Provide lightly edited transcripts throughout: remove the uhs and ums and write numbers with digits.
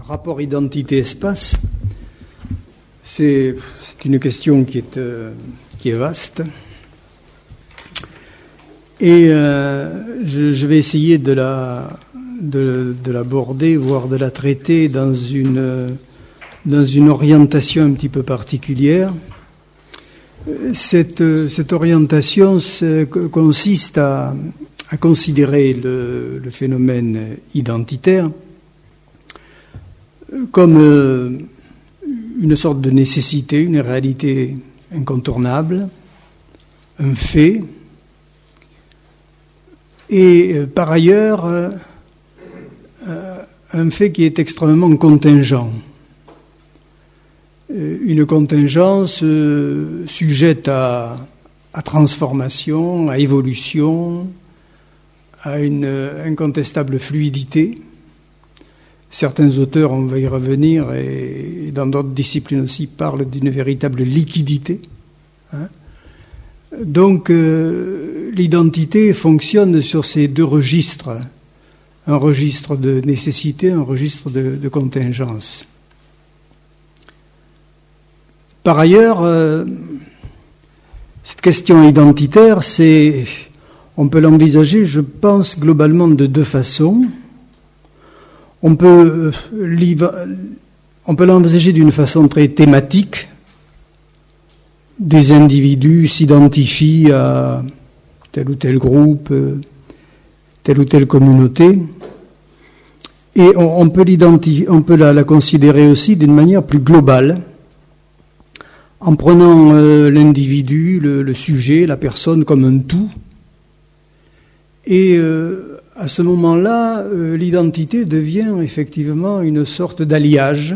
rapport identité-espace, c'est une question qui est vaste. Et je vais essayer de l'aborder, voire de la traiter dans une orientation un petit peu particulière. Cette orientation consiste à considérer le phénomène identitaire comme une sorte de nécessité, une réalité incontournable, un fait, et par ailleurs un fait qui est extrêmement contingent. Une contingence sujette à transformation, à évolution, à une incontestable fluidité. Certains auteurs, on va y revenir, et dans d'autres disciplines aussi, parlent d'une véritable liquidité. Donc, l'identité fonctionne sur ces deux registres. Un registre de nécessité, un registre de contingence. Par ailleurs, cette question identitaire, on peut l'envisager, je pense, globalement de deux façons. On peut l'envisager d'une façon très thématique. Des individus s'identifient à tel ou tel groupe, telle ou telle communauté. Et on peut la considérer aussi d'une manière plus globale, en prenant l'individu, le sujet, la personne comme un tout. Et à ce moment-là, l'identité devient effectivement une sorte d'alliage,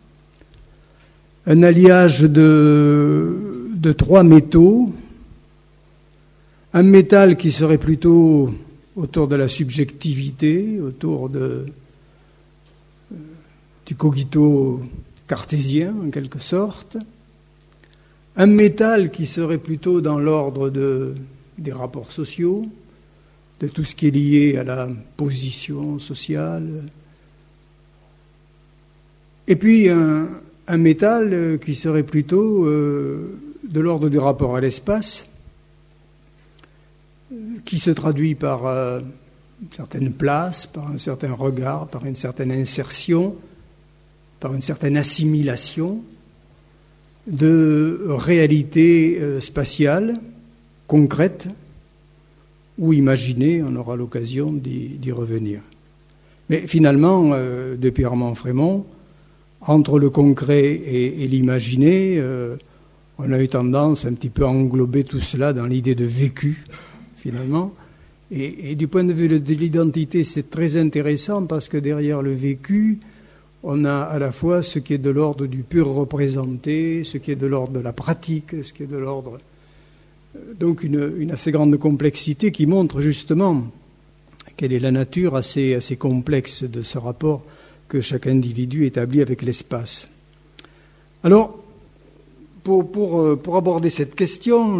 un alliage de trois métaux, un métal qui serait plutôt autour de la subjectivité, autour du cogito cartésien en quelque sorte, un métal qui serait plutôt dans l'ordre des rapports sociaux, de tout ce qui est lié à la position sociale, et puis un métal qui serait plutôt de l'ordre du rapport à l'espace, qui se traduit par une certaine place, par un certain regard, par une certaine insertion, par une certaine assimilation de réalité spatiale, concrète, ou imaginée, on aura l'occasion d'y revenir. Mais finalement, depuis Armand Frémont, entre le concret et l'imaginé, on a eu tendance un petit peu à englober tout cela dans l'idée de vécu, finalement. Et du point de vue de l'identité, c'est très intéressant parce que derrière le vécu, on a à la fois ce qui est de l'ordre du pur représenté, ce qui est de l'ordre de la pratique, ce qui est de l'ordre... Donc une assez grande complexité qui montre justement quelle est la nature assez complexe de ce rapport que chaque individu établit avec l'espace. Alors, pour aborder cette question,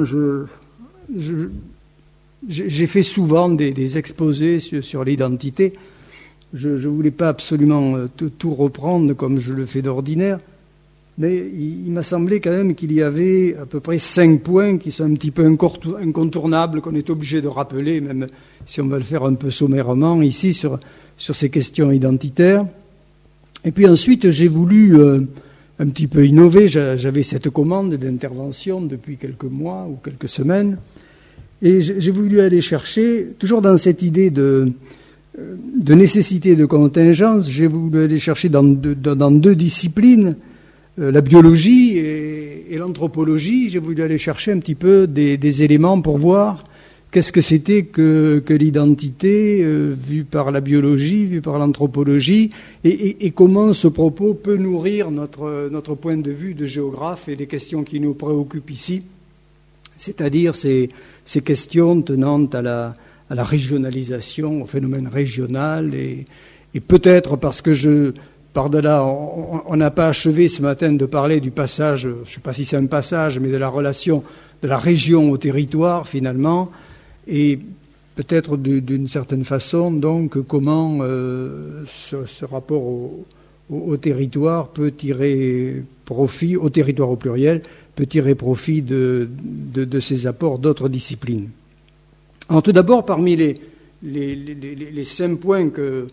j'ai fait souvent des exposés sur l'identité. Je ne voulais pas absolument tout reprendre comme je le fais d'ordinaire, mais il m'a semblé quand même qu'il y avait à peu près 5 points qui sont un petit peu incontournables, qu'on est obligé de rappeler, même si on va le faire un peu sommairement ici, sur ces questions identitaires. Et puis ensuite, j'ai voulu un petit peu innover. J'avais cette commande d'intervention depuis quelques mois ou quelques semaines, et j'ai voulu aller chercher, toujours dans cette idée de nécessité de contingence, j'ai voulu aller chercher dans deux disciplines, la biologie et l'anthropologie. J'ai voulu aller chercher un petit peu des éléments pour voir qu'est-ce que c'était que l'identité vue par la biologie, vue par l'anthropologie, et comment ce propos peut nourrir notre point de vue de géographe et les questions qui nous préoccupent ici, c'est-à-dire ces questions tenant à la régionalisation, au phénomène régional, et peut-être parce que par-delà, on n'a pas achevé ce matin de parler du passage, je ne sais pas si c'est un passage, mais de la relation de la région au territoire, finalement, et peut-être d'une certaine façon, donc, comment ce rapport au territoire peut tirer profit, au territoire au pluriel, peut tirer profit de ces apports d'autres disciplines. Alors tout d'abord, parmi les 5 points que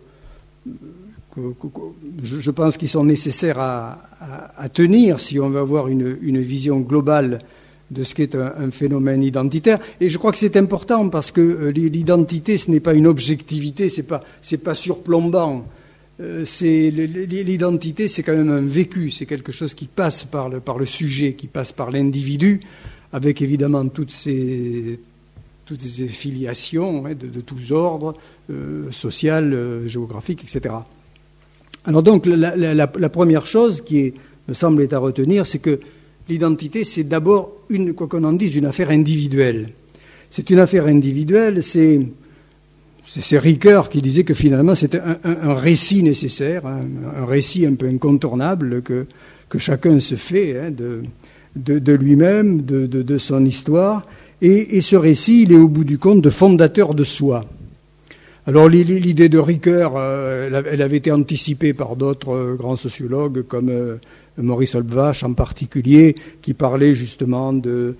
je pense qu'ils sont nécessaires à tenir si on veut avoir une vision globale de ce qu'est un phénomène identitaire. Et je crois que c'est important parce que l'identité, ce n'est pas une objectivité, c'est pas surplombant. L'identité, c'est quand même un vécu, c'est quelque chose qui passe par le sujet, qui passe par l'individu, avec évidemment toutes ces filiations de tous ordres, sociales, géographiques, etc. Alors donc, la première chose qui me semble être à retenir, c'est que l'identité, c'est d'abord, quoi qu'on en dise, une affaire individuelle. C'est une affaire individuelle, c'est Ricoeur qui disait que finalement c'était un récit nécessaire, un récit un peu incontournable que chacun se fait de lui-même, de son histoire. Et ce récit, il est au bout du compte fondateur de soi. Alors l'idée de Ricoeur, elle avait été anticipée par d'autres grands sociologues comme Maurice Olbach en particulier, qui parlait justement de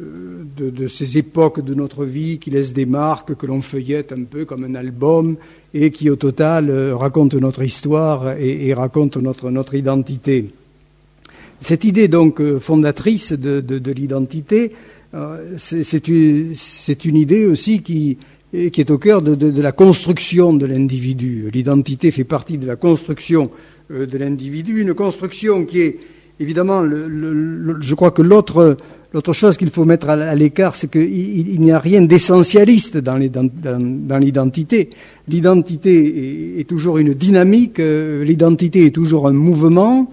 ces époques de notre vie qui laissent des marques, que l'on feuillette un peu comme un album et qui au total racontent notre histoire et racontent notre identité. Cette idée donc fondatrice de l'identité, c'est une idée aussi qui est au cœur de la construction de l'individu. L'identité fait partie de la construction de l'individu, une construction qui est évidemment, je crois que l'autre chose qu'il faut mettre à l'écart, c'est qu'il n'y a rien d'essentialiste dans l'identité. L'identité est toujours une dynamique, l'identité est toujours un mouvement,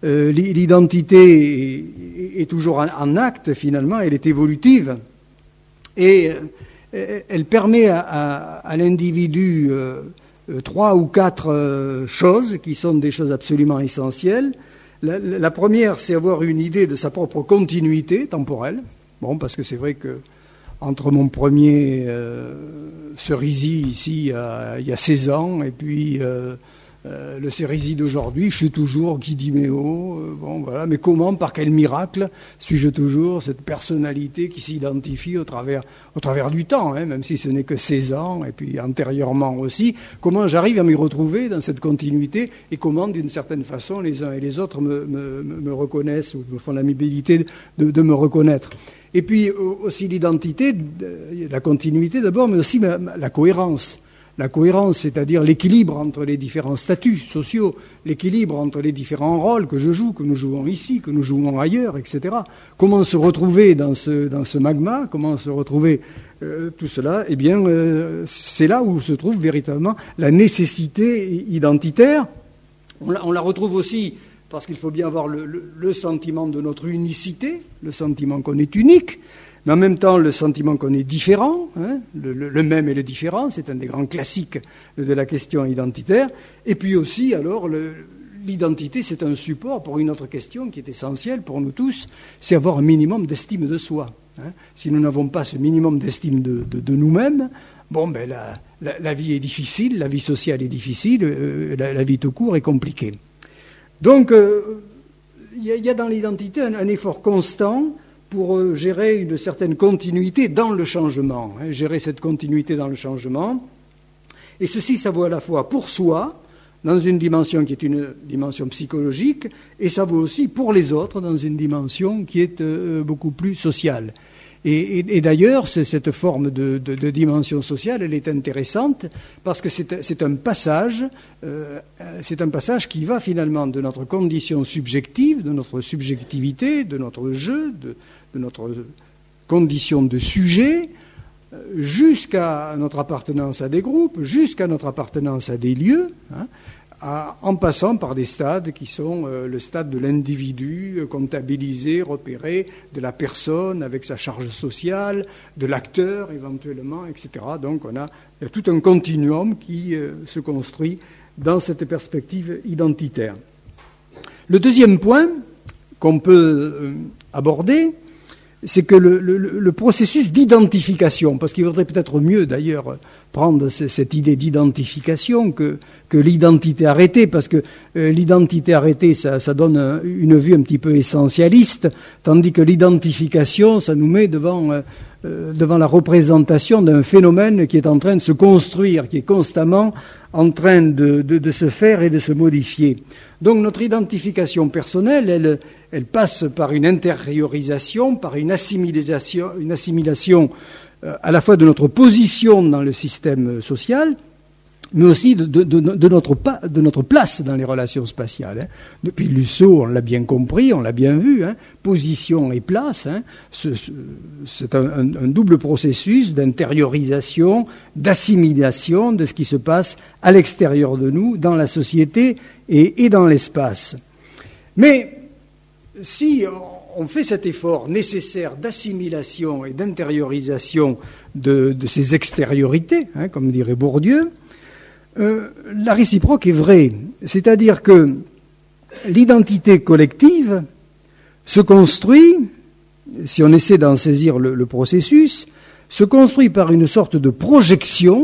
l'identité est toujours en acte finalement, elle est évolutive. Et elle permet à l'individu 3 ou 4 choses qui sont des choses absolument essentielles. La première, c'est avoir une idée de sa propre continuité temporelle. Bon, parce que c'est vrai que entre mon premier cerisier ici il y a 16 ans et puis le cerisier d'aujourd'hui, je suis toujours Guy Méo. Bon, voilà. Mais comment, par quel miracle, suis-je toujours cette personnalité qui s'identifie au travers du temps, même si ce n'est que 16 ans, et puis antérieurement aussi. Comment j'arrive à m'y retrouver dans cette continuité et comment, d'une certaine façon, les uns et les autres me reconnaissent ou me font l'amabilité de me reconnaître. Et puis aussi l'identité, la continuité d'abord, mais aussi la cohérence. La cohérence, c'est-à-dire l'équilibre entre les différents statuts sociaux, l'équilibre entre les différents rôles que je joue, que nous jouons ici, que nous jouons ailleurs, etc. Comment se retrouver dans ce magma, comment se retrouver tout cela, eh bien, c'est là où se trouve véritablement la nécessité identitaire. On la retrouve aussi parce qu'il faut bien avoir le sentiment de notre unicité, le sentiment qu'on est unique, mais en même temps le sentiment qu'on est différent, le même et le différent, c'est un des grands classiques de la question identitaire. Et puis aussi, alors, l'identité, c'est un support pour une autre question qui est essentielle pour nous tous, c'est avoir un minimum d'estime de soi. Si nous n'avons pas ce minimum d'estime de nous-mêmes, la vie est difficile, la vie sociale est difficile, la vie tout court est compliquée. Donc, il y a dans l'identité un effort constant pour gérer une certaine continuité dans le changement, gérer cette continuité dans le changement. Et ceci, ça vaut à la fois pour soi, dans une dimension qui est une dimension psychologique, et ça vaut aussi pour les autres, dans une dimension qui est beaucoup plus sociale. Et d'ailleurs, cette forme de dimension sociale, elle est intéressante parce que c'est un passage qui va finalement de notre condition subjective, de notre subjectivité, de notre jeu, de notre condition de sujet, jusqu'à notre appartenance à des groupes, jusqu'à notre appartenance à des lieux, en passant par des stades qui sont le stade de l'individu comptabilisé, repéré, de la personne avec sa charge sociale, de l'acteur éventuellement, etc. Donc il y a tout un continuum qui se construit dans cette perspective identitaire. Le deuxième point qu'on peut aborder, c'est que le processus d'identification, parce qu'il vaudrait peut-être mieux d'ailleurs prendre cette idée d'identification que l'identité arrêtée, parce que l'identité arrêtée, ça donne une vue un petit peu essentialiste, tandis que l'identification, ça nous met devant la représentation d'un phénomène qui est en train de se construire, qui est constamment en train de se faire et de se modifier. Donc notre identification personnelle, elle passe par une intériorisation, par une assimilation à la fois de notre position dans le système social, mais aussi de notre place dans les relations spatiales. Depuis Lusso, on l'a bien compris, on l'a bien vu, position et place, c'est un double processus d'intériorisation, d'assimilation de ce qui se passe à l'extérieur de nous, dans la société et dans l'espace. Mais si on fait cet effort nécessaire d'assimilation et d'intériorisation de ces extériorités, comme dirait Bourdieu, la réciproque est vraie. C'est-à-dire que l'identité collective se construit, si on essaie d'en saisir le processus, se construit par une sorte de projection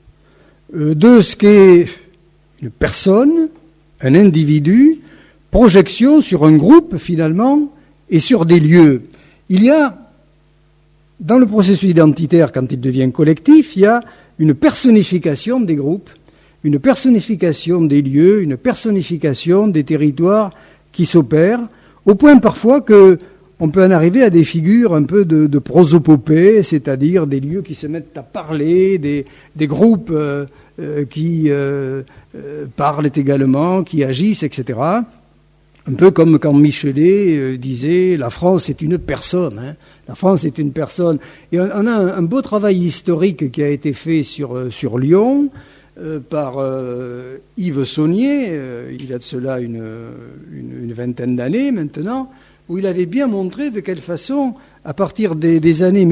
de ce qu'est une personne, un individu, projection sur un groupe finalement et sur des lieux. Il y a, dans le processus identitaire, quand il devient collectif, il y a une personnification des groupes, une personnification des lieux, une personnification des territoires qui s'opèrent, au point parfois qu'on peut en arriver à des figures un peu de prosopopée, c'est-à-dire des lieux qui se mettent à parler, des groupes qui parlent également, qui agissent, etc. Un peu comme quand Michelet disait « la France est une personne ». La France est une personne. Et on a un beau travail historique qui a été fait sur Lyon, par Yves Saunier, il y a de cela une vingtaine d'années maintenant, où il avait bien montré de quelle façon, à partir des années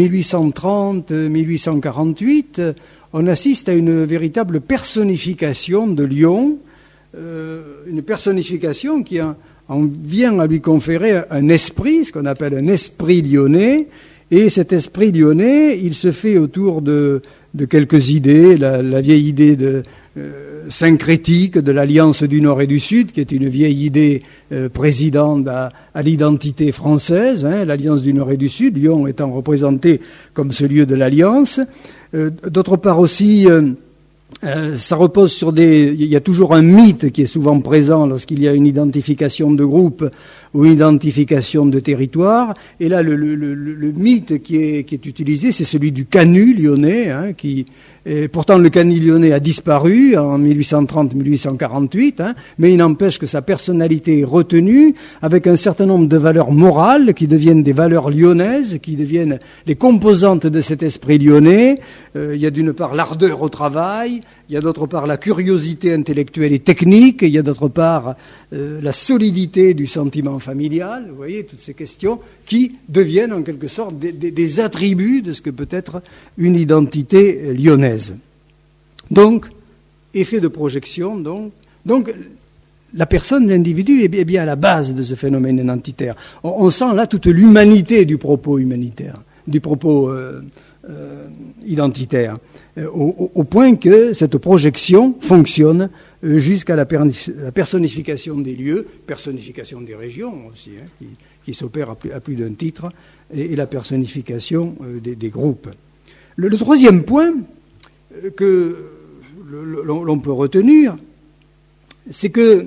1830-1848, on assiste à une véritable personnification de Lyon, une personnification qui en vient à lui conférer un esprit, ce qu'on appelle un esprit lyonnais, et cet esprit lyonnais, il se fait autour de quelques idées, la vieille idée syncrétique de l'alliance du Nord et du Sud, qui est une vieille idée présidente à l'identité française, l'alliance du Nord et du Sud, Lyon étant représenté comme ce lieu de l'alliance. D'autre part aussi, ça repose sur il y a toujours un mythe qui est souvent présent lorsqu'il y a une identification de groupe ou une identification de territoire. Et là, le mythe qui est utilisé, c'est celui du Canut lyonnais, pourtant le Canut lyonnais a disparu en 1830-1848, mais il n'empêche que sa personnalité est retenue avec un certain nombre de valeurs morales qui deviennent des valeurs lyonnaises, qui deviennent les composantes de cet esprit lyonnais. Il y a d'une part l'ardeur au travail, il y a d'autre part la curiosité intellectuelle et technique, il y a d'autre part la solidité du sentiment familial, vous voyez, toutes ces questions qui deviennent en quelque sorte des attributs de ce que peut être une identité lyonnaise. Donc, effet de projection, donc la personne, l'individu est bien à la base de ce phénomène identitaire. On sent là toute l'humanité du propos humanitaire, du propos identitaire, au point que cette projection fonctionne jusqu'à la personnification des lieux, personnification des régions aussi, qui s'opère à plus d'un titre, et la personnification des groupes. Le troisième point que l'on peut retenir, c'est que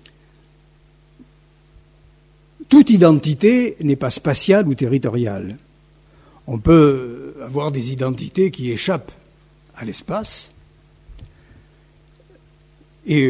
toute identité n'est pas spatiale ou territoriale. On peut avoir des identités qui échappent à l'espace, et je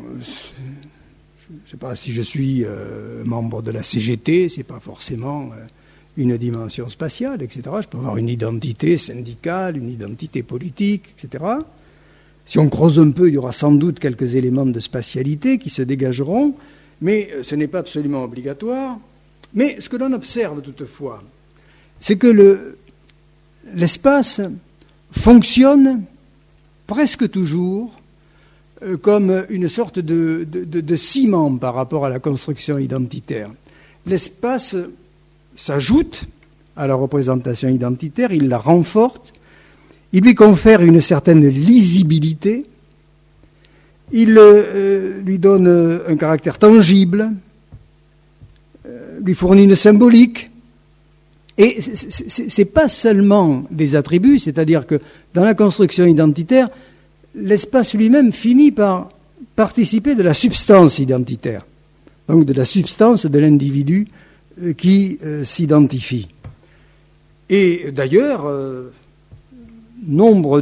ne sais pas si je suis membre de la CGT, c'est pas forcément une dimension spatiale, etc. Je peux avoir une identité syndicale, une identité politique, etc. Si on creuse un peu, il y aura sans doute quelques éléments de spatialité qui se dégageront, mais ce n'est pas absolument obligatoire. Mais ce que l'on observe toutefois, c'est que l'espace fonctionne presque toujours comme une sorte de ciment par rapport à la construction identitaire. L'espace s'ajoute à la représentation identitaire, il la renforce, il lui confère une certaine lisibilité, il lui donne un caractère tangible, lui fournit une symbolique. Et c'est pas seulement des attributs, c'est-à-dire que dans la construction identitaire, l'espace lui-même finit par participer de la substance identitaire, donc de la substance de l'individu qui s'identifie. Et d'ailleurs, nombre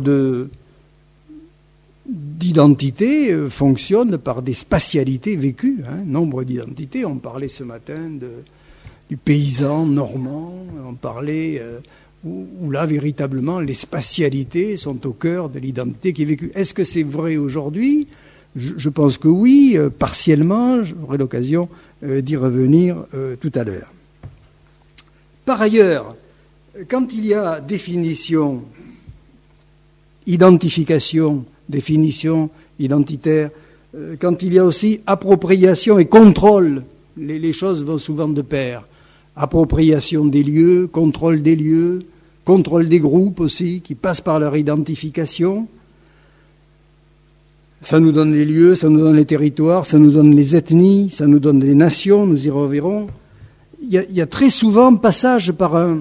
d'identités fonctionnent par des spatialités vécues. Nombre d'identités, on parlait ce matin du paysan normand, on parlait où là, véritablement, les spatialités sont au cœur de l'identité qui est vécue. Est-ce que c'est vrai aujourd'hui ? Je pense que oui, partiellement, j'aurai l'occasion d'y revenir tout à l'heure. Par ailleurs, quand il y a définition, identification, définition identitaire, quand il y a aussi appropriation et contrôle, les choses vont souvent de pair. Appropriation des lieux, contrôle des groupes aussi, qui passent par leur identification. Ça nous donne les lieux, ça nous donne les territoires, ça nous donne les ethnies, ça nous donne les nations, nous y reverrons. Il y a très souvent passage par un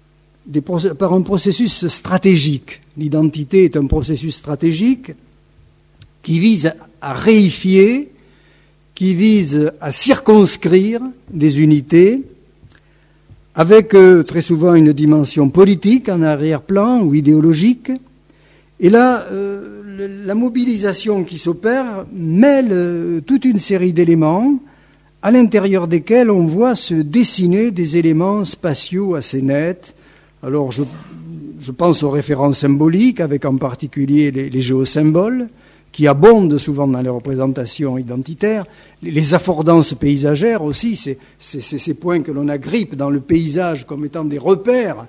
processus stratégique. L'identité est un processus stratégique qui vise à réifier, qui vise à circonscrire des unités, avec très souvent une dimension politique en arrière-plan ou idéologique. Et là, la mobilisation qui s'opère mêle toute une série d'éléments à l'intérieur desquels on voit se dessiner des éléments spatiaux assez nets. Alors je pense aux références symboliques, avec en particulier les géosymboles, qui abondent souvent dans les représentations identitaires, les affordances paysagères aussi, c'est ces points que l'on agrippe dans le paysage comme étant des repères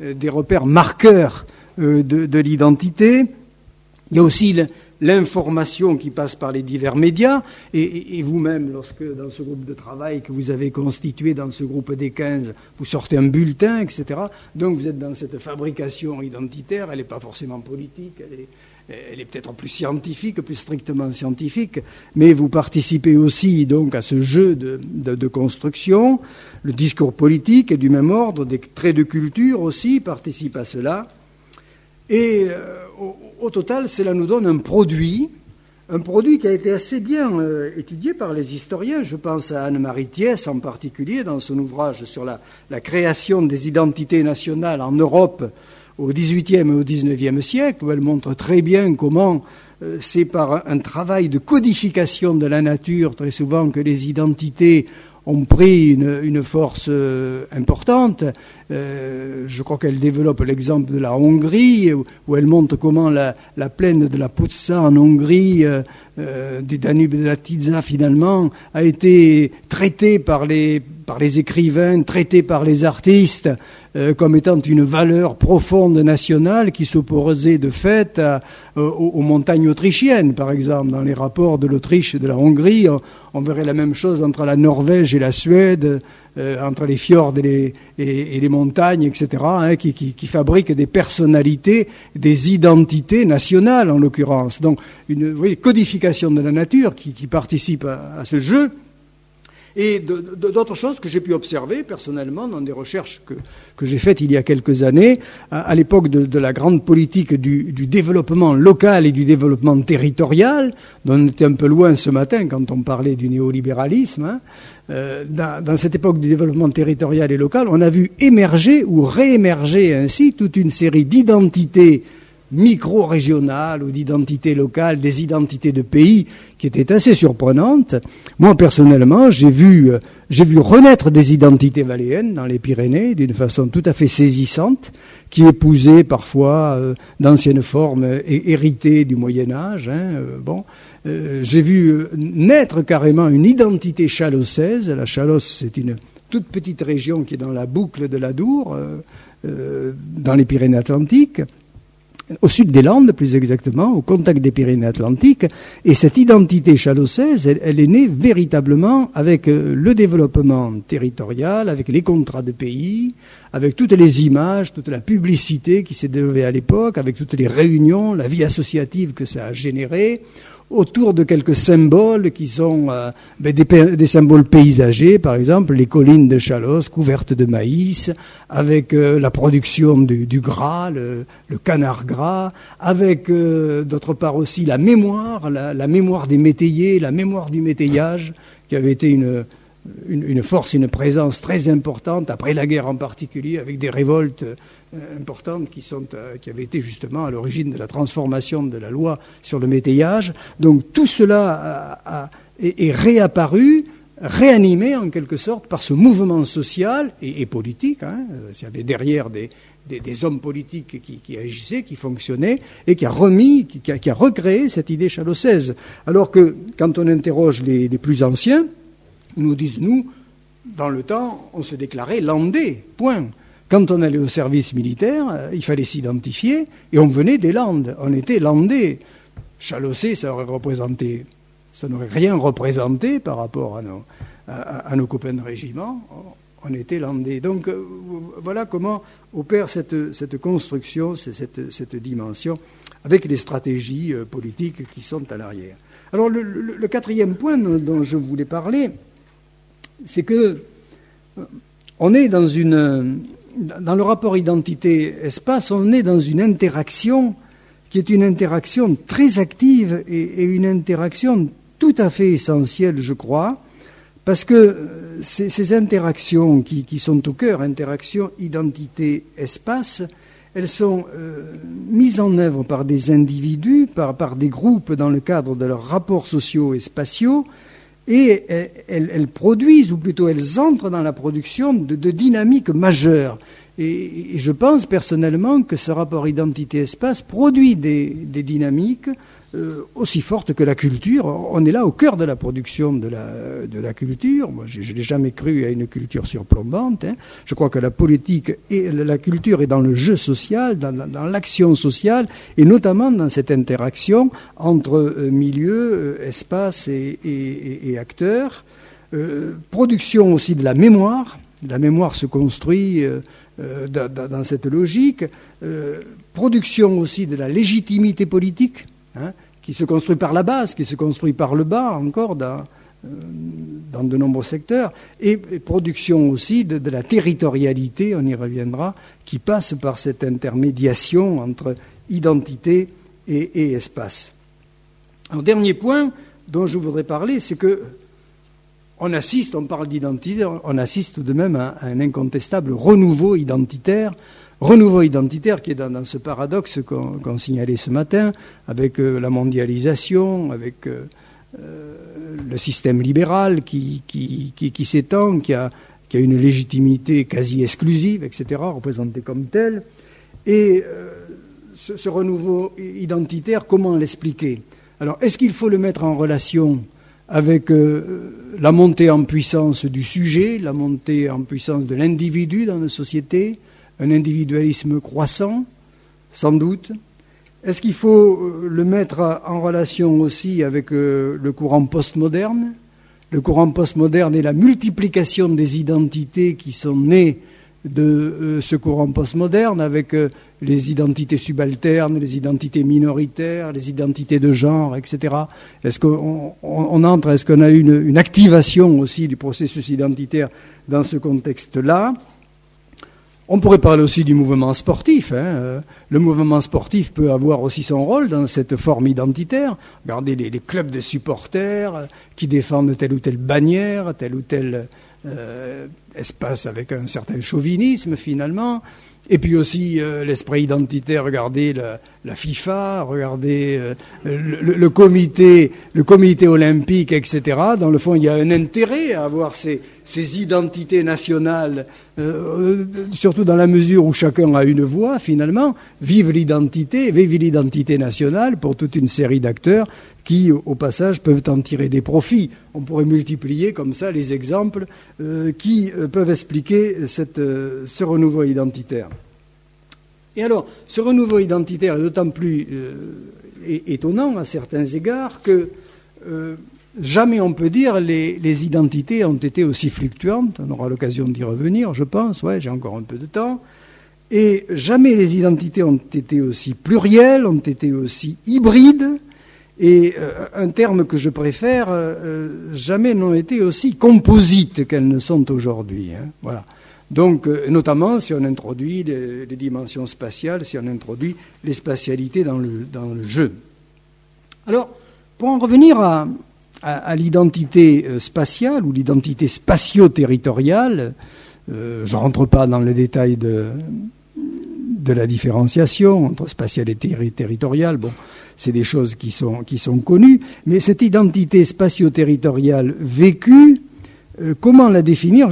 marqueurs de l'identité. Il y a aussi l'information qui passe par les divers médias, et vous-même, lorsque dans ce groupe de travail que vous avez constitué, dans ce groupe des 15, vous sortez un bulletin, etc. Donc vous êtes dans cette fabrication identitaire, elle n'est pas forcément politique, elle est peut-être plus scientifique, plus strictement scientifique, mais vous participez aussi donc à ce jeu de construction. Le discours politique est du même ordre, des traits de culture aussi participent à cela. Et au total, cela nous donne un produit qui a été assez bien étudié par les historiens. Je pense à Anne-Marie Thiès en particulier, dans son ouvrage sur la création des identités nationales en Europe au XVIIIe et au XIXe siècle, où elle montre très bien comment c'est par un travail de codification de la nature, très souvent, que les identités ont pris une force importante. Je crois qu'elle développe l'exemple de la Hongrie, où elle montre comment la plaine de la Puța en Hongrie, du Danube et de la Tisza finalement, a été traitée par les écrivains, traitée par les artistes, comme étant une valeur profonde nationale qui s'opposait de fait aux montagnes autrichiennes, par exemple. Dans les rapports de l'Autriche et de la Hongrie, on verrait la même chose entre la Norvège et la Suède, entre les fjords et les montagnes, etc., qui fabriquent des personnalités, des identités nationales en l'occurrence. Donc une codification de la nature qui participe à ce jeu. Et d'autres choses que j'ai pu observer personnellement dans des recherches que j'ai faites il y a quelques années, à l'époque de la grande politique du développement local et du développement territorial, dont on était un peu loin ce matin quand on parlait du néolibéralisme. Dans cette époque du développement territorial et local, on a vu émerger ou réémerger ainsi toute une série d'identités micro-régionales ou d'identités locales, des identités de pays qui étaient assez surprenantes. Moi, personnellement, j'ai vu renaître des identités valléennes dans les Pyrénées d'une façon tout à fait saisissante, qui épousaient parfois d'anciennes formes héritées du Moyen-Âge. J'ai vu naître carrément une identité chalossaise. La Chalosse, c'est une toute petite région qui est dans la boucle de l'Adour, dans les Pyrénées-Atlantiques. au sud des Landes, plus exactement, au contact des Pyrénées-Atlantiques. Et cette identité chalossaise, elle est née véritablement avec le développement territorial, avec les contrats de pays, avec toutes les images, toute la publicité qui s'est développée à l'époque, avec toutes les réunions, la vie associative que ça a générée, autour de quelques symboles qui sont des symboles paysagers, par exemple les collines de Chalosse couvertes de maïs, avec la production du gras, le canard gras, avec d'autre part aussi la mémoire des métayers, la mémoire du métayage, qui avait été une force, une présence très importante, après la guerre en particulier, avec des révoltes importantes qui avaient été justement à l'origine de la transformation de la loi sur le métayage. Donc tout cela est réapparu, réanimé en quelque sorte par ce mouvement social et politique. Il y avait derrière des hommes politiques qui agissaient, qui fonctionnaient, et qui a recréé cette idée chalossaise. Alors que quand on interroge les plus anciens, ils nous disent, nous, dans le temps, on se déclarait landais, point. Quand on allait au service militaire, il fallait s'identifier, et on venait des Landes, on était landais. Chalossais, ça n'aurait rien représenté par rapport à nos copains de régiment, on était landais. Donc voilà comment opère cette construction, cette dimension, avec les stratégies politiques qui sont à l'arrière. Alors le quatrième point dont je voulais parler, c'est que on est dans le rapport identité-espace, on est dans une interaction qui est une interaction très active et une interaction tout à fait essentielle, je crois, parce que ces interactions qui sont au cœur, interactions identité-espace, elles sont mises en œuvre par des individus, par des groupes dans le cadre de leurs rapports sociaux et spatiaux, et elles produisent, ou plutôt elles entrent dans la production de dynamiques majeures. Et je pense personnellement que ce rapport identité-espace produit des dynamiques aussi fortes que la culture. On est là au cœur de la production de la culture. Moi, je n'ai jamais cru à une culture surplombante. Je crois que la politique et la culture est dans le jeu social, dans l'action sociale, et notamment dans cette interaction entre milieu, espace et acteurs. Production aussi de la mémoire. La mémoire se construit dans cette logique. Production aussi de la légitimité politique, qui se construit par la base, qui se construit par le bas encore dans de nombreux secteurs, et production aussi de la territorialité, on y reviendra, qui passe par cette intermédiation entre identité et espace. Un dernier point dont je voudrais parler, c'est que on parle d'identité, on assiste tout de même à un incontestable renouveau identitaire qui est dans ce paradoxe qu'on signalait ce matin, avec la mondialisation, avec le système libéral qui s'étend, qui a une légitimité quasi exclusive, etc., représentée comme telle. Et ce renouveau identitaire, comment l'expliquer ? Alors, est-ce qu'il faut le mettre en relation avec la montée en puissance du sujet, la montée en puissance de l'individu dans nos sociétés, un individualisme croissant, sans doute. Est-ce qu'il faut le mettre en relation aussi avec le courant postmoderne ? Le courant postmoderne et la multiplication des identités qui sont nées de ce courant postmoderne, avec les identités subalternes, les identités minoritaires, les identités de genre, etc. Est-ce qu'on a une activation aussi du processus identitaire dans ce contexte-là ? On pourrait parler aussi du mouvement sportif. Le mouvement sportif peut avoir aussi son rôle dans cette forme identitaire. Regardez les clubs de supporters qui défendent telle ou telle bannière, tel ou tel espace avec un certain chauvinisme finalement. Et puis aussi l'esprit identitaire, regardez la FIFA, regardez le comité olympique, etc. Dans le fond, il y a un intérêt à avoir ces identités nationales, surtout dans la mesure où chacun a une voix, finalement. Vive l'identité nationale pour toute une série d'acteurs qui, au passage, peuvent en tirer des profits. On pourrait multiplier comme ça les exemples qui peuvent expliquer ce renouveau identitaire. Et alors, ce renouveau identitaire est d'autant plus étonnant à certains égards que jamais on peut dire les identités ont été aussi fluctuantes. On aura l'occasion d'y revenir, je pense. Ouais, j'ai encore un peu de temps. Et jamais les identités ont été aussi plurielles, ont été aussi hybrides. Et un terme que je préfère, jamais n'ont été aussi composites qu'elles ne sont aujourd'hui. Hein, voilà. Donc, notamment si on introduit les dimensions spatiales, si on introduit les spatialités dans le jeu. Alors, pour en revenir à l'identité spatiale ou l'identité spatio-territoriale, je ne rentre pas dans le détail de la différenciation entre spatiale et territoriale. Bon, c'est des choses qui sont connues, mais cette identité spatio-territoriale vécue, comment la définir?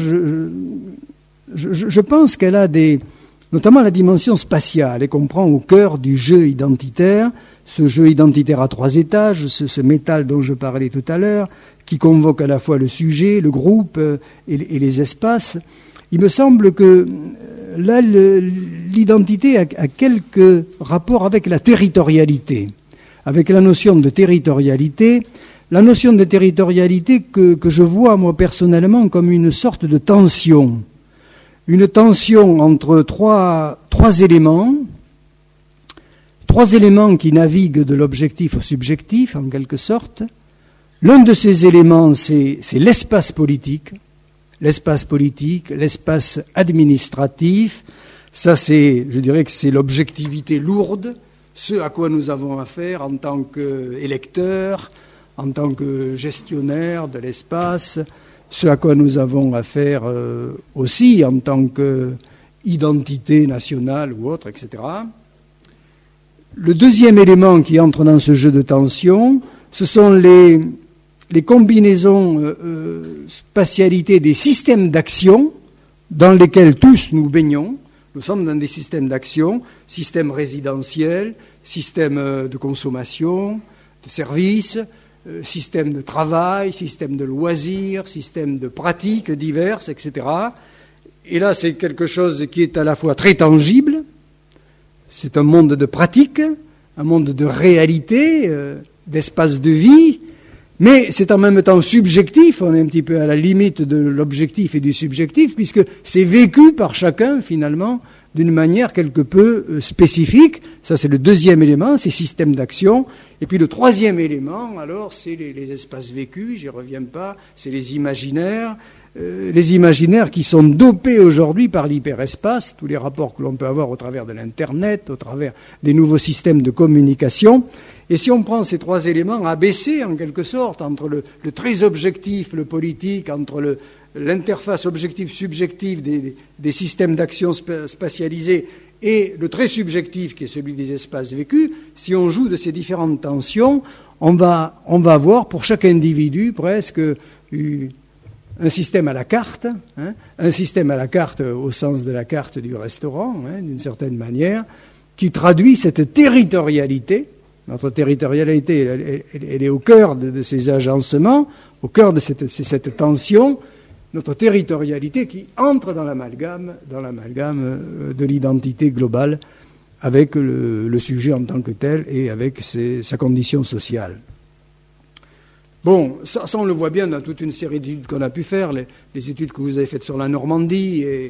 Je pense qu'elle a notamment la dimension spatiale, et qu'on prend au cœur du jeu identitaire, ce jeu identitaire à 3 étages, ce métal dont je parlais tout à l'heure, qui convoque à la fois le sujet, le groupe et les espaces. Il me semble que là, l'identité a quelques rapports avec la territorialité, avec la notion de territorialité. La notion de territorialité que je vois, moi, personnellement, comme une sorte de tension. Une tension entre trois éléments qui naviguent de l'objectif au subjectif, en quelque sorte. L'un de ces éléments, c'est l'espace politique, l'espace administratif. Ça, je dirais que c'est l'objectivité lourde, ce à quoi nous avons affaire en tant qu'électeurs, en tant que gestionnaires de l'espace, ce à quoi nous avons affaire aussi en tant qu'identité nationale ou autre, etc. Le deuxième élément qui entre dans ce jeu de tension, ce sont les combinaisons spatialités des systèmes d'action dans lesquels tous nous baignons. Nous sommes dans des systèmes d'action, systèmes résidentiels, systèmes de consommation, de services, système de travail, système de loisirs, système de pratiques diverses, etc. Et là, c'est quelque chose qui est à la fois très tangible, c'est un monde de pratiques, un monde de réalité, d'espace de vie, mais c'est en même temps subjectif, on est un petit peu à la limite de l'objectif et du subjectif, puisque c'est vécu par chacun, finalement, d'une manière quelque peu spécifique. Ça, c'est le deuxième élément, ces systèmes d'action. Et puis le troisième élément, alors, c'est les espaces vécus, j'y reviens pas, c'est les imaginaires qui sont dopés aujourd'hui par l'hyperespace, tous les rapports que l'on peut avoir au travers de l'Internet, au travers des nouveaux systèmes de communication. Et si on prend ces 3 éléments abaissés, en quelque sorte, entre le très objectif, le politique, entre l'interface objective-subjective des systèmes d'action spatialisés et le très subjectif qui est celui des espaces vécus, si on joue de ces différentes tensions, on va avoir pour chaque individu presque un système à la carte, hein, un système à la carte au sens de la carte du restaurant, hein, d'une certaine manière, qui traduit cette territorialité. Notre territorialité, elle est au cœur de ces agencements, au cœur de cette tension, notre territorialité qui entre dans l'amalgame de l'identité globale avec le sujet en tant que tel et avec sa condition sociale. Bon, ça on le voit bien dans toute une série d'études qu'on a pu faire, les études que vous avez faites sur la Normandie et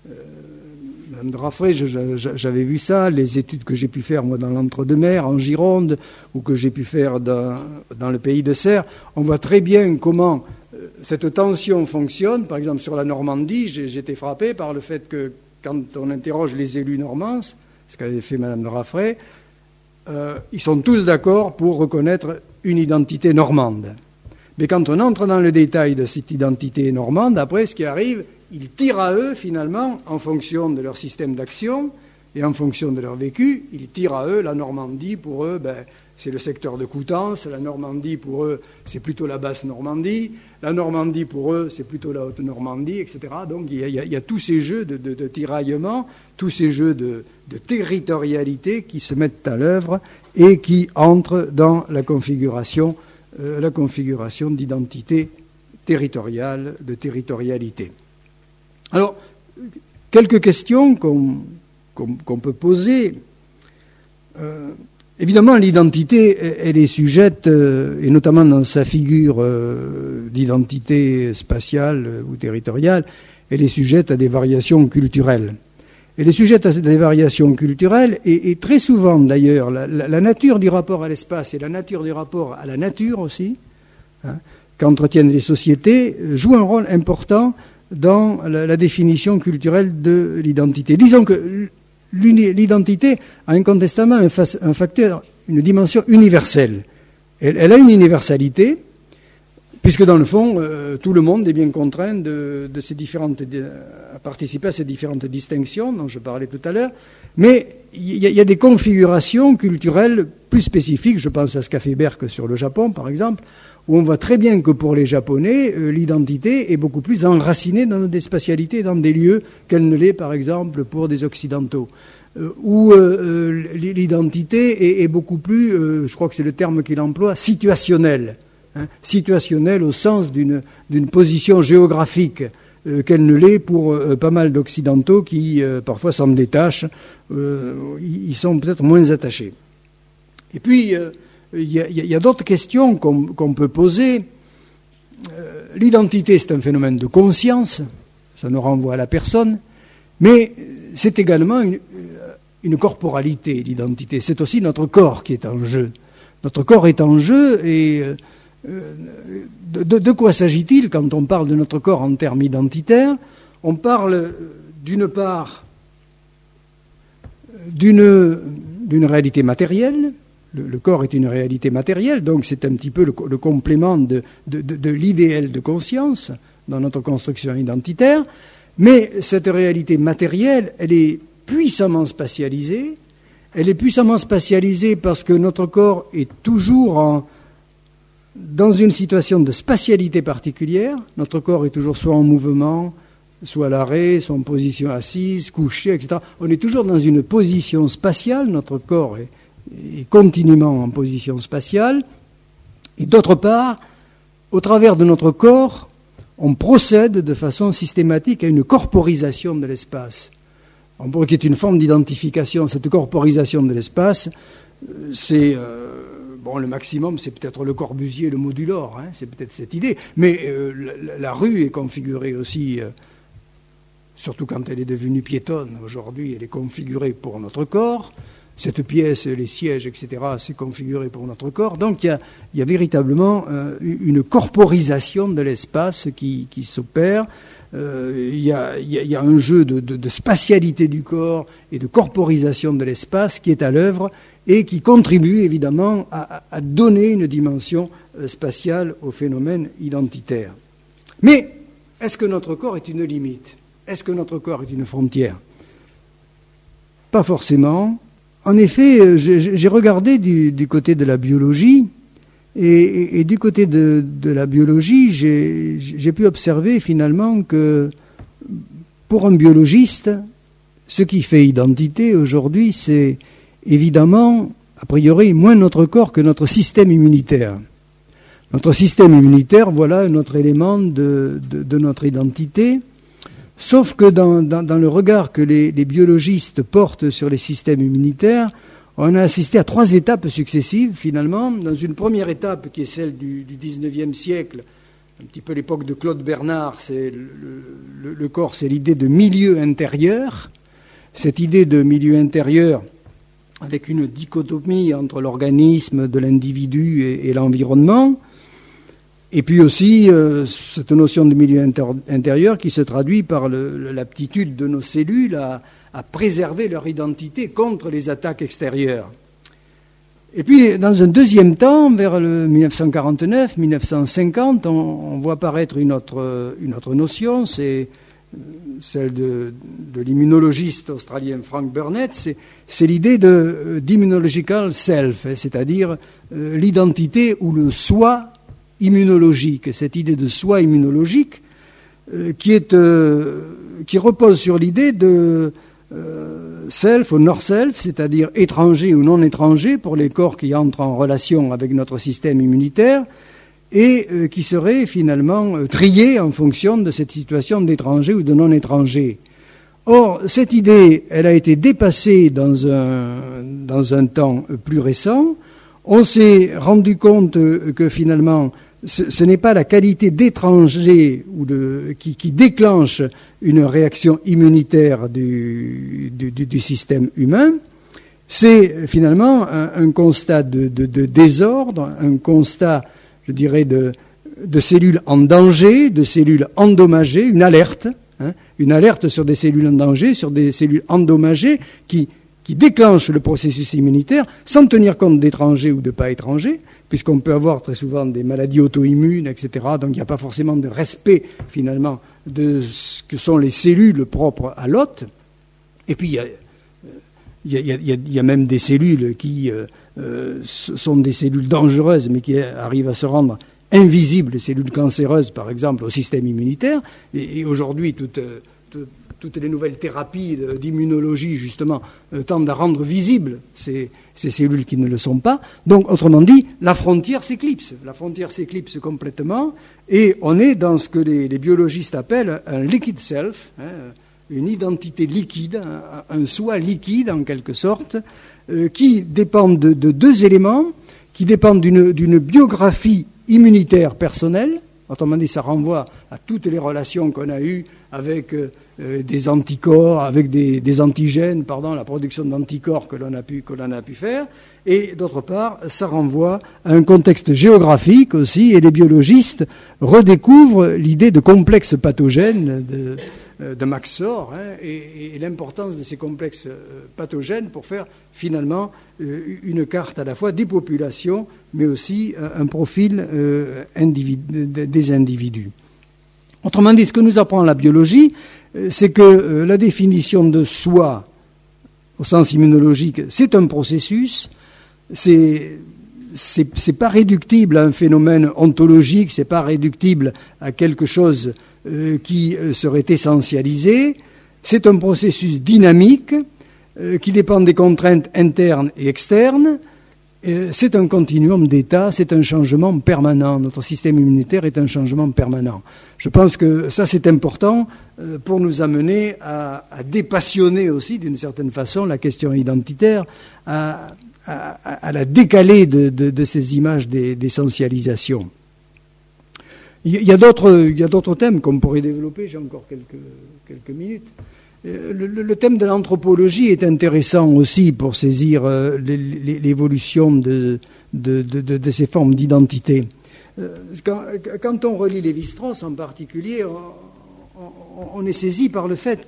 Mme Draffray, j'avais vu ça, les études que j'ai pu faire moi dans l'Entre-deux-Mers, en Gironde, ou que j'ai pu faire dans le pays de Serres, on voit très bien comment cette tension fonctionne. Par exemple, sur la Normandie, j'étais frappé par le fait que quand on interroge les élus normands, ce qu'avait fait Mme Draffray, ils sont tous d'accord pour reconnaître une identité normande. Mais quand on entre dans le détail de cette identité normande, après, ce qui arrive, ils tirent à eux, finalement, en fonction de leur système d'action et en fonction de leur vécu, ils tirent à eux la Normandie. Pour eux, c'est le secteur de Coutances. La Normandie, pour eux, c'est plutôt la basse Normandie. La Normandie, pour eux, c'est plutôt la haute Normandie, etc. Donc, il y a tous ces jeux de tiraillement, tous ces jeux de territorialité qui se mettent à l'œuvre et qui entrent dans la configuration d'identité territoriale, de territorialité. Alors, quelques questions qu'on qu'on peut poser. Évidemment, l'identité, elle est sujette, et notamment dans sa figure d'identité spatiale ou territoriale, elle est sujette à des variations culturelles. Elle est sujette à des variations culturelles, et très souvent d'ailleurs, la nature du rapport à l'espace et la nature du rapport à la nature aussi, qu'entretiennent les sociétés, jouent un rôle important dans la définition culturelle de l'identité. Disons que l'identité a incontestablement un facteur, une dimension universelle. Elle a une universalité, puisque dans le fond, tout le monde est bien contraint à participer à ces différentes distinctions dont je parlais tout à l'heure, mais il y a des configurations culturelles plus spécifiques, je pense à ce qu'a fait Berck sur le Japon par exemple, où on voit très bien que pour les Japonais, l'identité est beaucoup plus enracinée dans des spatialités, dans des lieux, qu'elle ne l'est par exemple pour des Occidentaux. Où l'identité est beaucoup plus, je crois que c'est le terme qu'il emploie, situationnelle. Situationnelle au sens d'une position géographique qu'elle ne l'est pour pas mal d'Occidentaux qui parfois s'en détachent, ils sont peut-être moins attachés. Et puis, il y a d'autres questions qu'on peut poser. L'identité, c'est un phénomène de conscience, ça nous renvoie à la personne, mais c'est également une corporalité, l'identité. C'est aussi notre corps qui est en jeu. Notre corps est en jeu, et de quoi s'agit-il quand on parle de notre corps en termes identitaires? On parle d'une part d'une réalité matérielle. Le corps est une réalité matérielle, donc c'est un petit peu le complément de l'idéal de conscience dans notre construction identitaire. Mais cette réalité matérielle, elle est puissamment spatialisée. Elle est puissamment spatialisée parce que notre corps est toujours dans une situation de spatialité particulière. Notre corps est toujours soit en mouvement, soit à l'arrêt, soit en position assise, couché, etc. On est toujours dans une position spatiale. Notre corps est continuellement en position spatiale. Et d'autre part, au travers de notre corps, on procède de façon systématique à une corporisation de l'espace. On pourrait qu'il y ait une forme d'identification. Cette corporisation de l'espace, c'est... le maximum, c'est peut-être le Corbusier, le Modulor, c'est peut-être cette idée. Mais la rue est configurée aussi, surtout quand elle est devenue piétonne. Aujourd'hui, elle est configurée pour notre corps. Cette pièce, les sièges, etc., c'est configuré pour notre corps. Donc il y a véritablement une corporisation de l'espace qui s'opère. Il y a un jeu de spatialité du corps et de corporisation de l'espace qui est à l'œuvre et qui contribue évidemment à donner une dimension spatiale au phénomène identitaire. Mais est-ce que notre corps est une limite? Est-ce que notre corps est une frontière? Pas forcément. En effet, j'ai regardé du côté de la biologie, et du côté de la biologie, j'ai pu observer finalement que pour un biologiste, ce qui fait identité aujourd'hui, c'est évidemment, a priori, moins notre corps que notre système immunitaire. Notre système immunitaire, voilà un autre élément de notre identité. Sauf que dans le regard que les biologistes portent sur les systèmes immunitaires, on a assisté à 3 étapes successives, finalement. Dans une première étape, qui est celle du XIXe siècle, un petit peu l'époque de Claude Bernard, c'est le corps, c'est l'idée de milieu intérieur. Cette idée de milieu intérieur, avec une dichotomie entre l'organisme de l'individu et l'environnement. Et puis aussi cette notion de milieu intérieur qui se traduit par l'aptitude de nos cellules à préserver leur identité contre les attaques extérieures. Et puis, dans un deuxième temps, vers le 1949-1950, on voit apparaître une autre notion, c'est celle de l'immunologiste australien Frank Burnett, c'est l'idée d'immunological self, c'est-à-dire l'identité ou le soi immunologique, cette idée de soi immunologique qui repose sur l'idée de self ou nor-self, c'est-à-dire étranger ou non étranger pour les corps qui entrent en relation avec notre système immunitaire et qui serait finalement trié en fonction de cette situation d'étranger ou de non étranger. Or, cette idée, elle a été dépassée dans un temps plus récent. On s'est rendu compte que finalement, ce n'est pas la qualité d'étranger qui déclenche une réaction immunitaire du système humain. C'est finalement un constat de désordre, un constat, je dirais, de cellules en danger, de cellules endommagées, une alerte sur des cellules en danger, sur des cellules endommagées qui déclenchent le processus immunitaire sans tenir compte d'étrangers ou de pas étrangers, puisqu'on peut avoir très souvent des maladies auto-immunes, etc. Donc il n'y a pas forcément de respect finalement de ce que sont les cellules propres à l'hôte. Et puis il y a même des cellules qui sont des cellules dangereuses, mais qui arrivent à se rendre invisibles, les cellules cancéreuses, par exemple, au système immunitaire. Et aujourd'hui, toutes les nouvelles thérapies d'immunologie, justement, tendent à rendre visibles ces cellules qui ne le sont pas. Donc, autrement dit, la frontière s'éclipse. La frontière s'éclipse complètement, et on est dans ce que les biologistes appellent un liquid self, une identité liquide, un soi liquide en quelque sorte, qui dépend de deux éléments, qui dépendent d'une biographie immunitaire personnelle. Autrement dit, ça renvoie à toutes les relations qu'on a eues avec des anticorps, avec des antigènes, la production d'anticorps que l'on a pu faire. Et d'autre part, ça renvoie à un contexte géographique aussi, et les biologistes redécouvrent l'idée de complexes pathogènes de Max Sor, et l'importance de ces complexes pathogènes pour faire finalement une carte à la fois des populations, mais aussi un profil des individus. Autrement dit, ce que nous apprend la biologie, c'est que la définition de soi, au sens immunologique, c'est un processus. C'est pas réductible à un phénomène ontologique, c'est pas réductible à quelque chose qui serait essentialisé. C'est un processus dynamique qui dépend des contraintes internes et externes. C'est un continuum d'état, c'est un changement permanent. Notre système immunitaire est un changement permanent. Je pense que ça, c'est important pour nous amener à dépassionner aussi, d'une certaine façon, la question identitaire, à la décaler de ces images d'essentialisation. Il y a d'autres thèmes qu'on pourrait développer, j'ai encore quelques minutes. Le thème de l'anthropologie est intéressant aussi pour saisir l'évolution de ces formes d'identité. Quand on relit Lévi-Strauss en particulier, on est saisi par le fait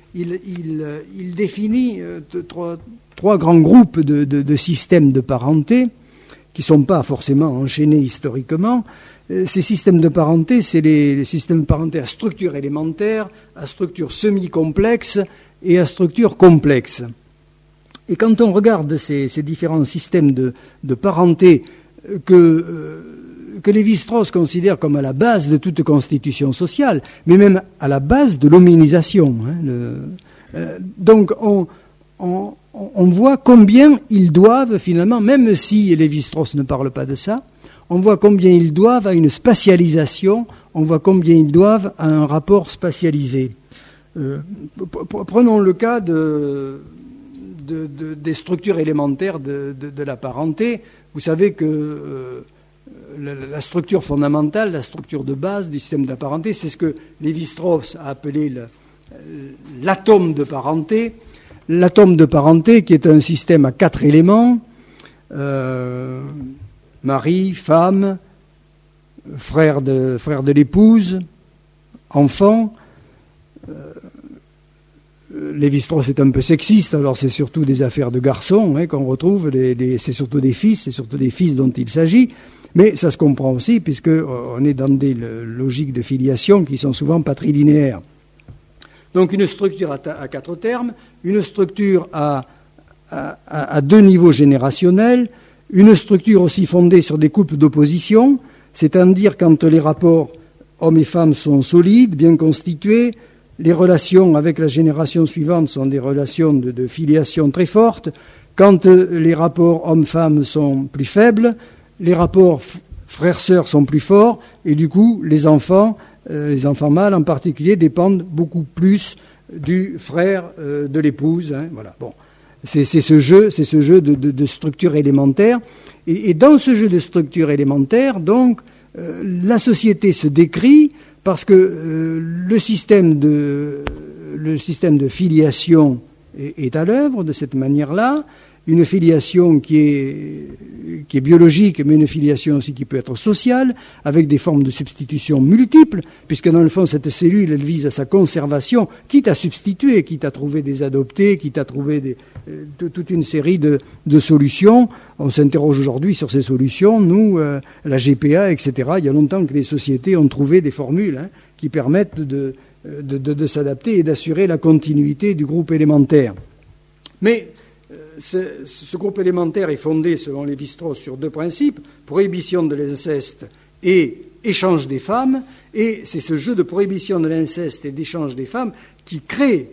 qu'il définit trois grands groupes de systèmes de parenté qui ne sont pas forcément enchaînés historiquement. Ces systèmes de parenté, c'est les systèmes de parenté à structure élémentaire, à structure semi-complexe et à structure complexe. Et quand on regarde ces différents systèmes de parenté que Lévi-Strauss considère comme à la base de toute constitution sociale, mais même à la base de l'hominisation. Donc on voit combien ils doivent finalement, même si Lévi-Strauss ne parle pas de ça, on voit combien ils doivent à une spatialisation, on voit combien ils doivent à un rapport spatialisé. Prenons le cas des structures élémentaires de la parenté. Vous savez que la structure fondamentale, la structure de base du système de la parenté, c'est ce que Lévi-Strauss a appelé l'atome de parenté. L'atome de parenté qui est un système à 4 éléments, mari, femme, frère de l'épouse, enfant. Lévi-Strauss est un peu sexiste, alors c'est surtout des affaires de garçons qu'on retrouve, c'est surtout des fils dont il s'agit, mais ça se comprend aussi puisqu'on est dans des logiques de filiation qui sont souvent patrilinéaires. Donc une structure à 4 termes, une structure à 2 niveaux générationnels, une structure aussi fondée sur des couples d'opposition, c'est-à-dire quand les rapports hommes et femmes sont solides, bien constitués, les relations avec la génération suivante sont des relations de filiation très fortes, quand les rapports hommes-femmes sont plus faibles, les rapports frères-sœurs sont plus forts, et du coup les enfants mâles en particulier dépendent beaucoup plus du frère de l'épouse. Hein, voilà. Bon, c'est ce jeu de structure élémentaire. Et dans ce jeu de structure élémentaire, donc, la société se décrit parce que le système de filiation est à l'œuvre de cette manière-là. Une filiation qui est biologique, mais une filiation aussi qui peut être sociale, avec des formes de substitution multiples, puisque dans le fond, cette cellule, elle vise à sa conservation, quitte à substituer, quitte à trouver des adoptés, quitte à trouver toute une série de solutions. On s'interroge aujourd'hui sur ces solutions. Nous, la GPA, etc., il y a longtemps que les sociétés ont trouvé des formules qui permettent de s'adapter et d'assurer la continuité du groupe élémentaire. Mais ce groupe élémentaire est fondé, selon Lévi-Strauss, sur deux principes, prohibition de l'inceste et échange des femmes, et c'est ce jeu de prohibition de l'inceste et d'échange des femmes qui crée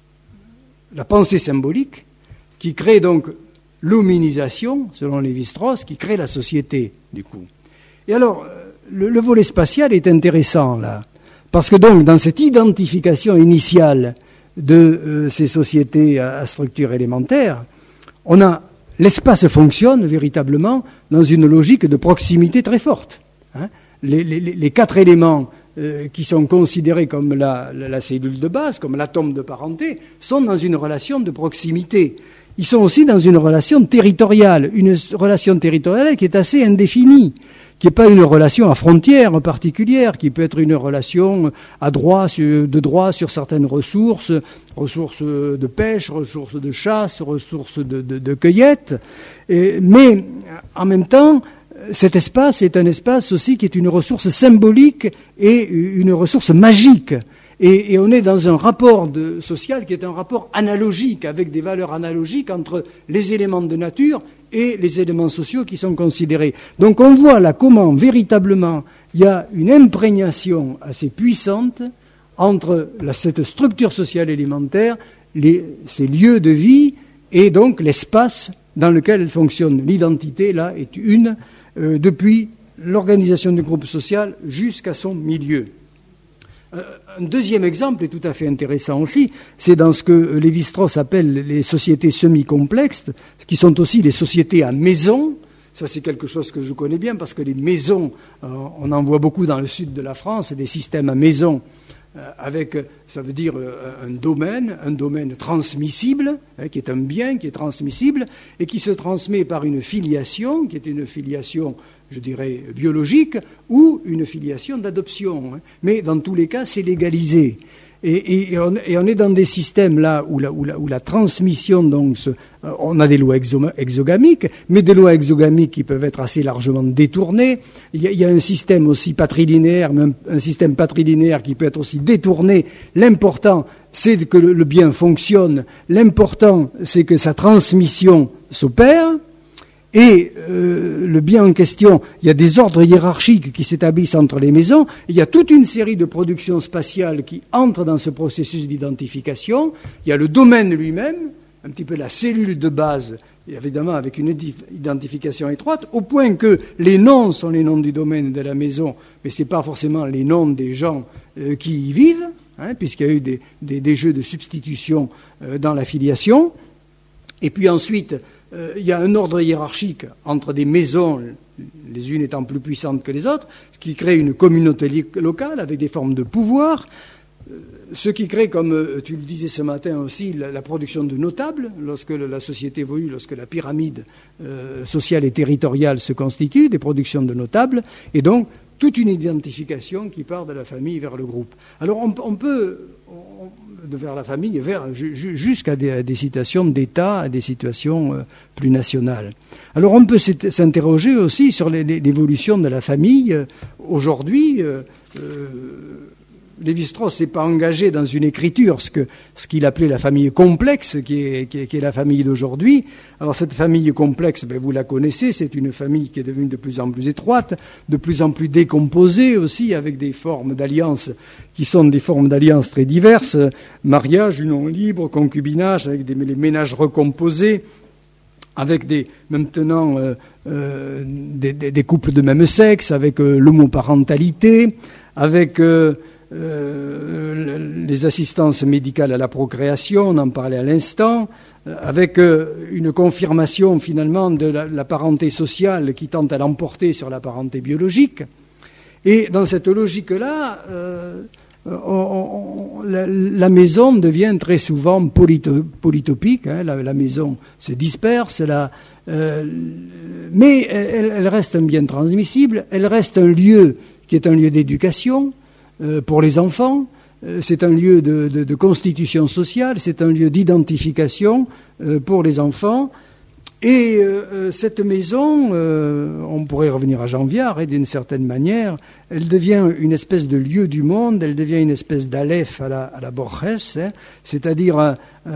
la pensée symbolique, qui crée donc l'hominisation, selon Lévi-Strauss, qui crée la société, du coup. Et alors, le volet spatial est intéressant, là, parce que donc, dans cette identification initiale de ces sociétés à structure élémentaire, l'espace fonctionne véritablement dans une logique de proximité très forte. Hein. Les quatre éléments qui sont considérés comme la cellule de base, comme l'atome de parenté, sont dans une relation de proximité. Ils sont aussi dans une relation territoriale qui est assez indéfinie, qui n'est pas une relation à frontières particulières, qui peut être une relation de droit sur certaines ressources de pêche, ressources de chasse, ressources de cueillette. Mais en même temps, cet espace est un espace aussi qui est une ressource symbolique et une ressource magique. Et on est dans un rapport social qui est un rapport analogique, avec des valeurs analogiques entre les éléments de nature et les éléments sociaux qui sont considérés. Donc on voit là comment véritablement il y a une imprégnation assez puissante entre cette structure sociale élémentaire, ces lieux de vie, et donc l'espace dans lequel elle fonctionne. L'identité, là, est une, depuis l'organisation du groupe social jusqu'à son milieu. Un deuxième exemple est tout à fait intéressant aussi, c'est dans ce que Lévi-Strauss appelle les sociétés semi-complexes, qui sont aussi les sociétés à maison. Ça, c'est quelque chose que je connais bien, parce que les maisons, on en voit beaucoup dans le sud de la France, des systèmes à maison, avec, ça veut dire un domaine transmissible, qui est un bien qui est transmissible, et qui se transmet par une filiation, qui est une filiation, je dirais, biologique, ou une filiation d'adoption. Mais dans tous les cas, c'est légalisé. Et on est dans des systèmes là où la transmission, donc, on a des lois exogamiques, mais des lois exogamiques qui peuvent être assez largement détournées. Il y a un système aussi patrilinéaire, même un système patrilinéaire qui peut être aussi détourné. L'important, c'est que le bien fonctionne. L'important, c'est que sa transmission s'opère. Et le bien en question, il y a des ordres hiérarchiques qui s'établissent entre les maisons. Il y a toute une série de productions spatiales qui entrent dans ce processus d'identification. Il y a le domaine lui-même, un petit peu la cellule de base, évidemment avec une identification étroite, au point que les noms sont les noms du domaine de la maison, mais ce n'est pas forcément les noms des gens qui y vivent, puisqu'il y a eu des jeux de substitution dans la filiation. Et puis ensuite, il y a un ordre hiérarchique entre des maisons, les unes étant plus puissantes que les autres, ce qui crée une communauté locale avec des formes de pouvoir, ce qui crée, comme tu le disais ce matin aussi, la production de notables, lorsque la société évolue, lorsque la pyramide sociale et territoriale se constitue, des productions de notables, et donc toute une identification qui part de la famille vers le groupe. Alors on peut vers la famille, jusqu'à des situations d'État, à des situations plus nationales. Alors on peut s'interroger aussi sur l'évolution de la famille. Aujourd'hui, Lévi-Strauss ne s'est pas engagé dans une écriture, ce qu'il appelait la famille complexe, qui est la famille d'aujourd'hui. Alors cette famille complexe, vous la connaissez, c'est une famille qui est devenue de plus en plus étroite, de plus en plus décomposée aussi, avec des formes d'alliance qui sont des formes d'alliance très diverses, mariage, union libre, concubinage, avec les ménages recomposés, avec maintenant des couples de même sexe, avec l'homoparentalité, avec les assistances médicales à la procréation, on en parlait à l'instant, avec une confirmation finalement de la parenté sociale qui tente à l'emporter sur la parenté biologique. Et dans cette logique-là, la maison devient très souvent polytopique. La maison se disperse, mais elle reste un bien transmissible, elle reste un lieu qui est un lieu d'éducation pour les enfants, c'est un lieu de constitution sociale, c'est un lieu d'identification pour les enfants. Et cette maison, on pourrait revenir à Jean Viard, d'une certaine manière, elle devient une espèce de lieu du monde, elle devient une espèce d'aleph à la Borges, c'est-à-dire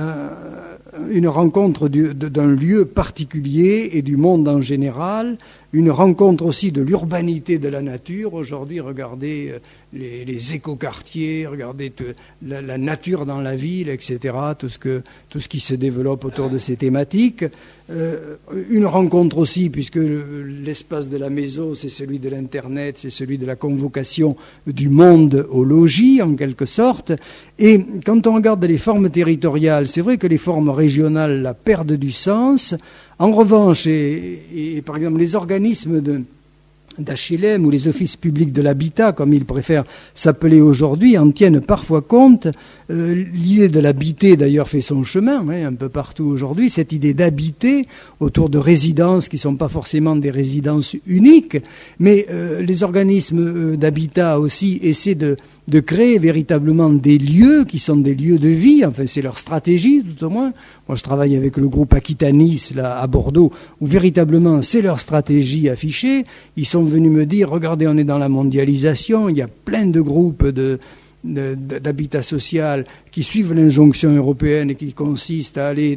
une rencontre d'un lieu particulier et du monde en général, une rencontre aussi de l'urbanité de la nature. Aujourd'hui, regardez les écoquartiers, regardez la nature dans la ville, etc., tout ce qui se développe autour de ces thématiques. Une rencontre aussi, puisque l'espace de la maison, c'est celui de l'Internet, c'est celui de la convocation du monde au logis, en quelque sorte. Et quand on regarde les formes territoriales, c'est vrai que les formes régionales la perdent du sens. En revanche, et par exemple, les organismes d'HLM ou les offices publics de l'habitat, comme ils préfèrent s'appeler aujourd'hui, en tiennent parfois compte. L'idée de l'habiter, d'ailleurs, fait son chemin un peu partout aujourd'hui. Cette idée d'habiter autour de résidences qui ne sont pas forcément des résidences uniques, mais les organismes d'habitat aussi essaient de créer véritablement des lieux qui sont des lieux de vie. Enfin, c'est leur stratégie, tout au moins. Moi, je travaille avec le groupe Aquitanis, là, à Bordeaux, où véritablement, c'est leur stratégie affichée. Ils sont venus me dire, regardez, on est dans la mondialisation, il y a plein de groupes d'habitat social qui suivent l'injonction européenne et qui consiste à aller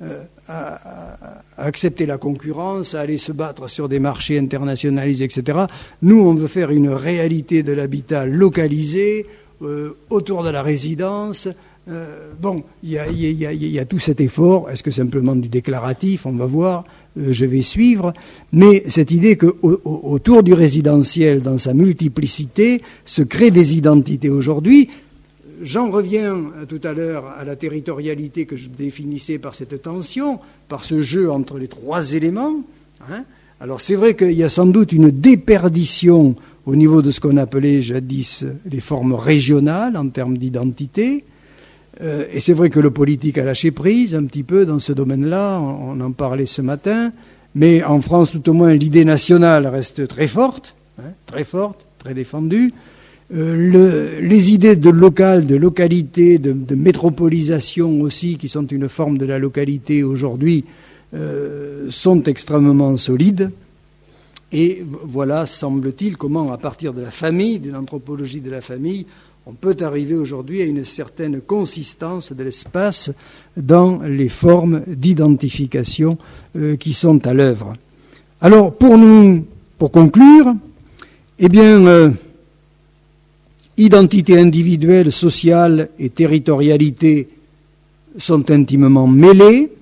à accepter la concurrence, à aller se battre sur des marchés internationalisés, etc. Nous, on veut faire une réalité de l'habitat localisé autour de la résidence. Il y a tout cet effort. Est-ce que simplement du déclaratif? On va voir, je vais suivre. Mais cette idée qu'autour du résidentiel, dans sa multiplicité, se créent des identités aujourd'hui. J'en reviens tout à l'heure à la territorialité que je définissais par cette tension, par ce jeu entre les trois éléments. Alors c'est vrai qu'il y a sans doute une déperdition au niveau de ce qu'on appelait jadis les formes régionales en termes d'identité. Et c'est vrai que le politique a lâché prise un petit peu dans ce domaine-là, on en parlait ce matin, mais en France tout au moins l'idée nationale reste très forte, très défendue. Les idées de local, de localité, de métropolisation aussi, qui sont une forme de la localité aujourd'hui, sont extrêmement solides. Et voilà, semble-t-il, comment à partir de la famille, d'une anthropologie de la famille, on peut arriver aujourd'hui à une certaine consistance de l'espace dans les formes d'identification qui sont à l'œuvre. Alors, pour conclure, eh bien, identité individuelle, sociale et territorialité sont intimement mêlées.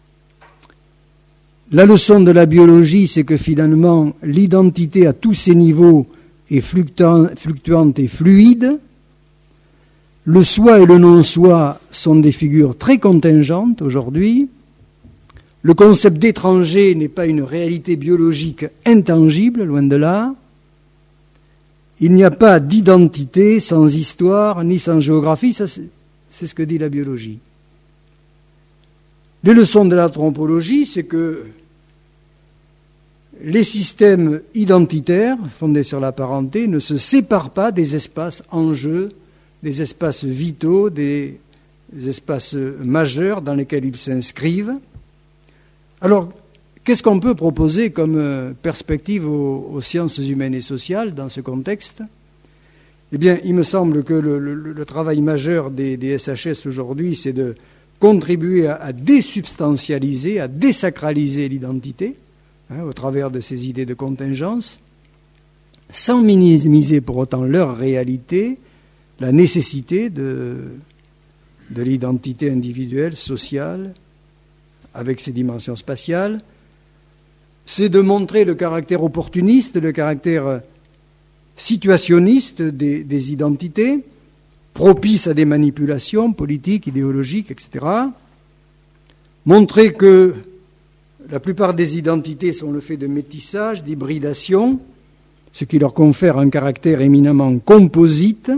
La leçon de la biologie, c'est que finalement, l'identité à tous ces niveaux est fluctuante et fluide. Le soi et le non-soi sont des figures très contingentes aujourd'hui. Le concept d'étranger n'est pas une réalité biologique intangible, loin de là. Il n'y a pas d'identité sans histoire ni sans géographie, ça c'est ce que dit la biologie. Les leçons de l'anthropologie, c'est que les systèmes identitaires fondés sur la parenté ne se séparent pas des espaces en jeu, des espaces vitaux, des espaces majeurs dans lesquels ils s'inscrivent. Alors, qu'est-ce qu'on peut proposer comme perspective aux sciences humaines et sociales dans ce contexte? Eh bien, il me semble que le travail majeur des SHS aujourd'hui, c'est de contribuer à désubstantialiser, à désacraliser l'identité, au travers de ces idées de contingence, sans minimiser pour autant leur réalité, la nécessité de l'identité individuelle, sociale, avec ses dimensions spatiales. C'est de montrer le caractère opportuniste, le caractère situationniste des identités, propice à des manipulations politiques, idéologiques, etc. Montrer que la plupart des identités sont le fait de métissage, d'hybridation, ce qui leur confère un caractère éminemment composite.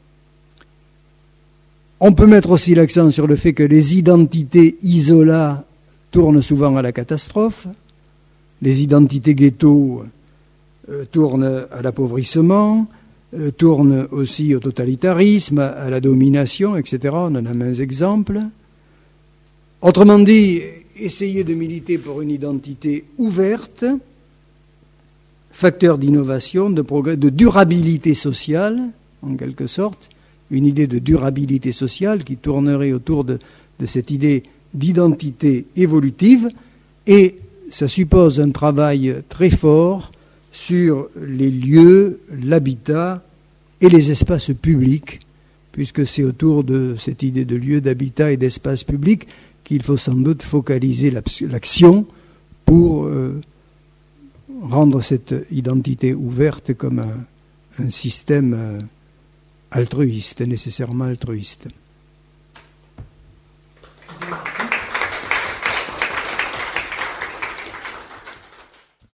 On peut mettre aussi l'accent sur le fait que les identités isolées tournent souvent à la catastrophe. Les identités ghetto tournent à l'appauvrissement, tournent aussi au totalitarisme, à la domination, etc. On en a maints exemples. Autrement dit, essayer de militer pour une identité ouverte, facteur d'innovation, de progrès, de durabilité sociale, en quelque sorte, une idée de durabilité sociale qui tournerait autour de cette idée d'identité évolutive, et ça suppose un travail très fort sur les lieux, l'habitat et les espaces publics, puisque c'est autour de cette idée de lieu, d'habitat et d'espace public qu'il faut sans doute focaliser l'action pour rendre cette identité ouverte comme un système altruiste, nécessairement altruiste.